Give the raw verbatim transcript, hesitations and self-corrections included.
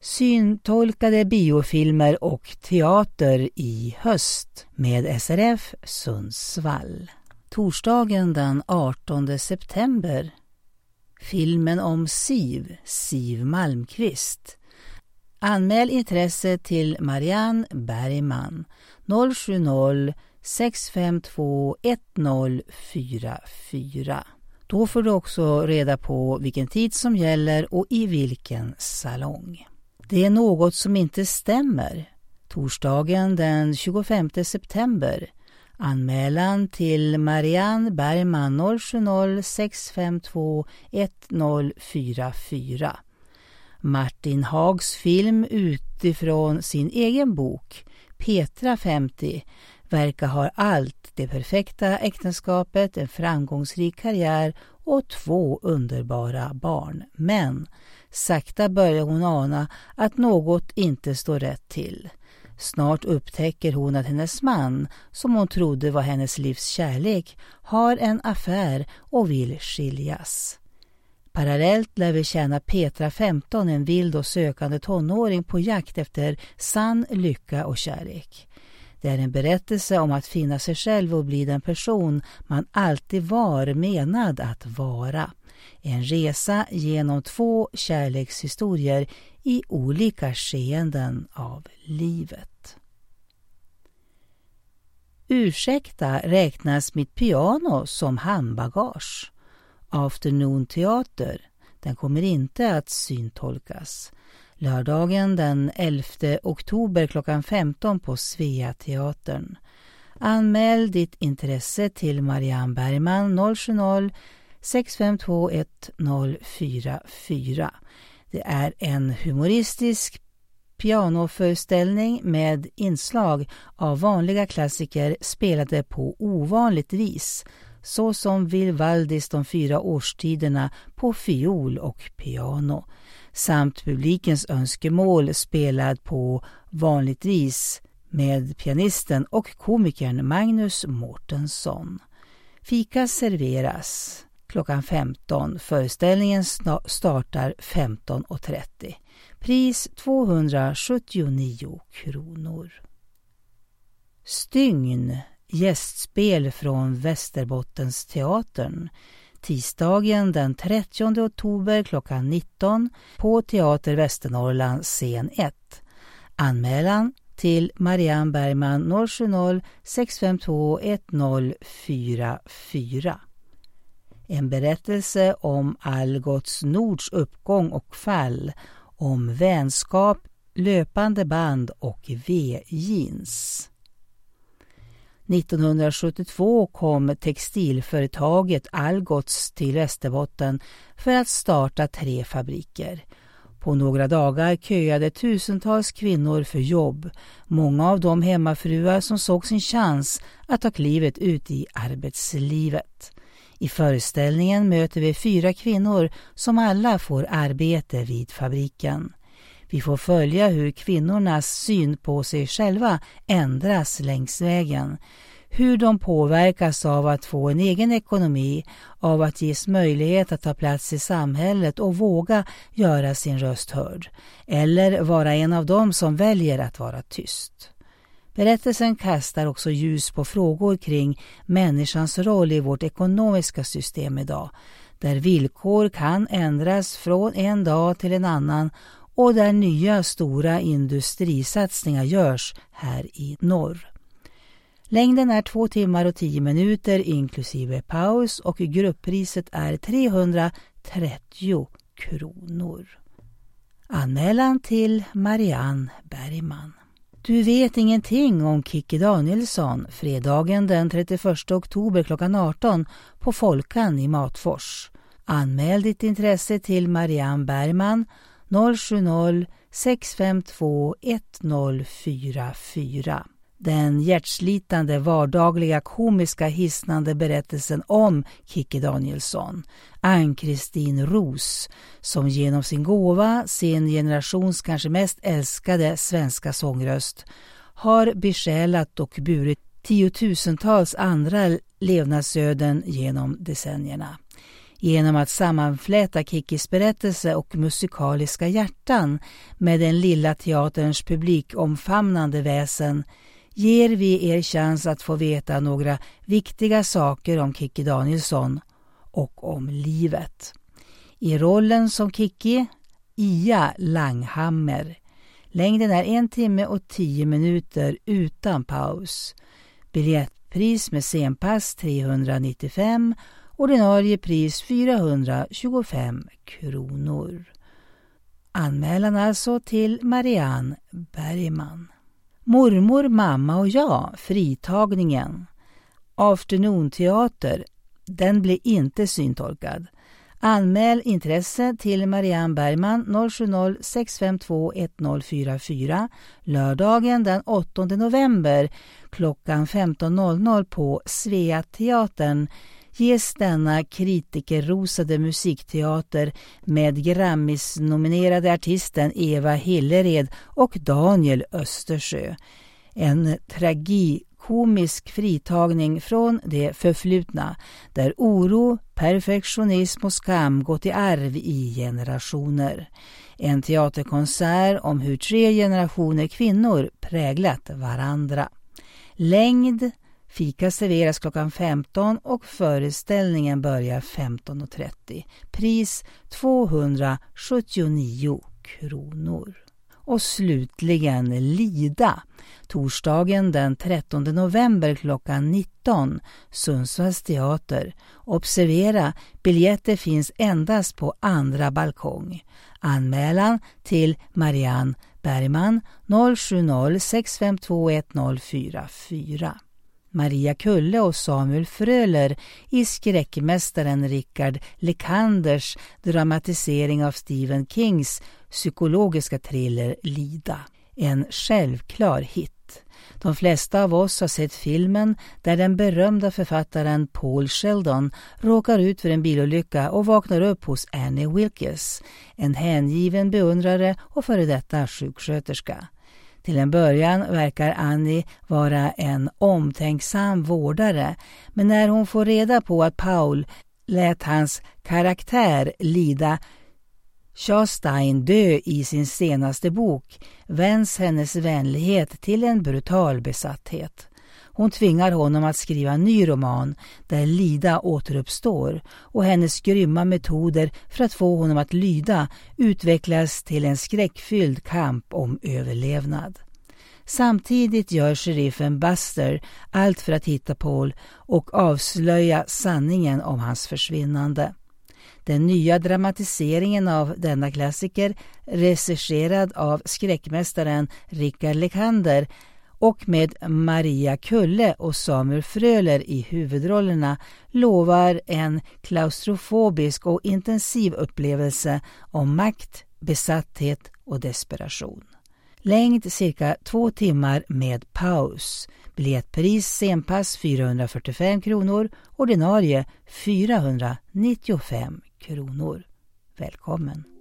Syntolkade biofilmer och teater i höst med S R F Sundsvall. Torsdagen den artonde september. Filmen om Siv, Siv Malmqvist. Anmäl intresse till Marianne Bergman noll sju noll sex fem två ett noll fyra fyra. Då får du också reda på vilken tid som gäller och i vilken salong. Det är något som inte stämmer. Torsdagen den tjugofemte september. Anmälan till Marianne Bergman noll sju noll sex fem två ett noll fyra fyra. Martin Hags film utifrån sin egen bok Petra femtio verkar ha allt: det perfekta äktenskapet, en framgångsrik karriär och två underbara barn. Men sakta börjar hon ana att något inte står rätt till. Snart upptäcker hon att hennes man, som hon trodde var hennes livs kärlek, har en affär och vill skiljas. Parallellt lär vi känna Petra femton, en vild och sökande tonåring på jakt efter sann lycka och kärlek. Det är en berättelse om att finna sig själv och bli den person man alltid var menad att vara. En resa genom två kärlekshistorier i olika skeenden av livet. Ursäkta, räknas mitt piano som handbagage? Afternoon-teater, den kommer inte att syntolkas. Lördagen den elfte oktober klockan femton på Svea-teatern. Anmäl ditt intresse till Marianne Bergman noll sju noll sex fem två ett noll fyra fyra. Det är en humoristisk pianoföreställning med inslag av vanliga klassiker spelade på ovanligt vis, så som Vivaldis De fyra årstiderna på fiol och piano, samt publikens önskemål spelad på vanligt vis med pianisten och komikern Magnus Mårtensson. Fika serveras klockan femton. Föreställningen startar femton och trettio. Pris tvåhundrasjuttionio kronor. Stygn, gästspel från Västerbottens teatern. Tisdagen den trettionde oktober klockan nitton på Teater Västernorrland scen ett. Anmälan till Marianne Bergman noll sju noll sex fem två ett noll fyra fyra. En berättelse om Algots Nords uppgång och fall, om vänskap, löpande band och V-jeans. nittonhundrasjuttiotvå kom textilföretaget Algots till Västerbotten för att starta tre fabriker. På några dagar köade tusentals kvinnor för jobb, många av dem hemmafruar som såg sin chans att ta klivet ut i arbetslivet. I föreställningen möter vi fyra kvinnor som alla får arbete vid fabriken. Vi får följa hur kvinnornas syn på sig själva ändras längs vägen. Hur de påverkas av att få en egen ekonomi, av att ges möjlighet att ta plats i samhället och våga göra sin röst hörd. Eller vara en av dem som väljer att vara tyst. Berättelsen kastar också ljus på frågor kring människans roll i vårt ekonomiska system idag, där villkor kan ändras från en dag till en annan och där nya stora industrisatsningar görs här i norr. Längden är två timmar och tio minuter inklusive paus och grupppriset är trehundratrettio kronor. Anmälan till Marianne Bergman. Du vet ingenting om Kikki Danielsson, fredagen den trettioförsta oktober klockan arton på Folkan i Matfors. Anmäl ditt intresse till Marianne Bergman noll sju noll sex fem två ett noll fyra fyra. Den hjärtslitande, vardagliga, komiska, hisnande berättelsen om Kikki Danielsson, Ann-Kristin Ros, som genom sin gåva, sin generations kanske mest älskade svenska sångröst, har besjälat och burit tiotusentals andra levnadsöden genom decennierna. Genom att sammanfläta Kikkis berättelse och musikaliska hjärtan med den lilla teaterns publikomfamnande väsen ger vi er chans att få veta några viktiga saker om Kikki Danielsson och om livet. I rollen som Kikki, Ia Langhammer. Längden är en timme och tio minuter utan paus. Biljettpris med scenpass trehundranittiofem, ordinarie pris fyrahundratjugofem kronor. Anmälan alltså till Marianne Bergman. Mormor, mamma och jag, fritagningen. Afternoon-teater, den blir inte syntolkad. Anmäl intresse till Marianne Bergman noll sju noll sex fem två ett noll fyra fyra lördagen den åttonde november klockan femton noll noll på Svea teatern ges denna kritikerrosade musikteater med Grammis-nominerade artisten Eva Hillered och Daniel Östersjö. En tragikomisk fritagning från det förflutna där oro, perfektionism och skam gått i arv i generationer. En teaterkonsert om hur tre generationer kvinnor präglat varandra. Längd: fika serveras klockan femton och föreställningen börjar femton trettio. Pris tvåhundrasjuttionio kronor. Och slutligen Lida. Torsdagen den trettonde november klockan nitton. Sundsvalls teater. Observera, biljetter finns endast på andra balkong. Anmälan till Marianne Bergman noll sju noll sex fem två ett noll fyra fyra. Maria Kulle och Samuel Fröler i skräckmästaren Richard Lekanders dramatisering av Stephen Kings psykologiska thriller Lida. En självklar hit. De flesta av oss har sett filmen där den berömda författaren Paul Sheldon råkar ut för en bilolycka och vaknar upp hos Annie Wilkes, en hängiven beundrare och före detta sjuksköterska. Till en början verkar Annie vara en omtänksam vårdare, men när hon får reda på att Paul lät hans karaktär Lida Chastain dö i sin senaste bok vänds hennes vänlighet till en brutal besatthet. Hon tvingar honom att skriva en ny roman där Lida återuppstår och hennes grymma metoder för att få honom att lyda utvecklas till en skräckfylld kamp om överlevnad. Samtidigt gör sheriffen Buster allt för att hitta Paul och avslöja sanningen om hans försvinnande. Den nya dramatiseringen av denna klassiker, regisserad av skräckmästaren Richard Lekander och med Maria Kulle och Samuel Fröler i huvudrollerna, lovar en klaustrofobisk och intensiv upplevelse om makt, besatthet och desperation. Längd cirka två timmar med paus. Biljettpris scenpass fyrahundrafyrtiofem kronor, ordinarie fyrahundranittiofem kronor. Välkommen!